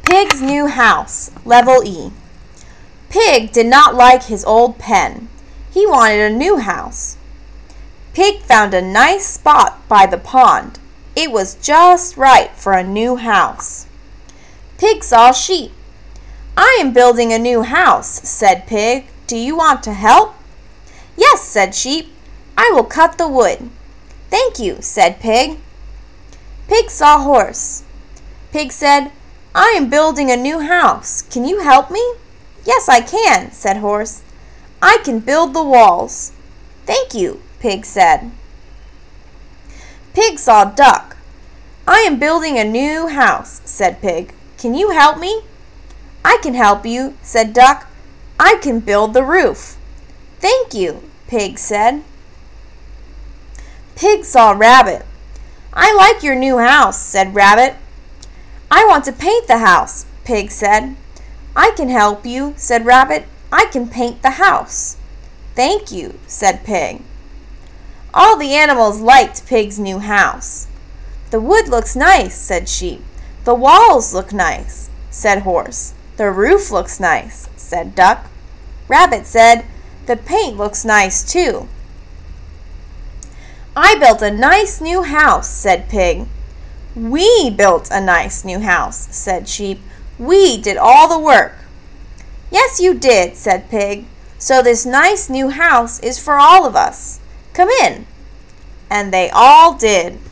Pig's New House, Level E. Pig did not like his old pen. He wanted a new house. Pig found a nice spot by the pond. It was just right for a new house. Pig saw sheep. "I am building a new house," said Pig. "Do you want to help?" "Yes," said Sheep. "I will cut the wood." "Thank you," said Pig. Pig saw Horse. Pig said, "I am building a new house. Can you help me?" "Yes, I can," said Horse. "I can build the walls." "Thank you," Pig said. Pig saw Duck. "I am building a new house," said Pig. "Can you help me?" "I can help you," said Duck. "I can build the roof." "Thank you," Pig said. Pig saw Rabbit. "I like your new house," said Rabbit. "I want to paint the house," Pig said. "I can help you," said Rabbit. "I can paint the house." "Thank you," said Pig. All the animals liked Pig's new house. "The wood looks nice," said Sheep. "The walls look nice," said Horse. "The roof looks nice," said Duck. Rabbit said, "The paint looks nice too." "I built a nice new house," said Pig. "We built a nice new house," said Sheep. "We did all the work." "Yes, you did," said Pig. "So this nice new house is for all of us. Come in." And they all did.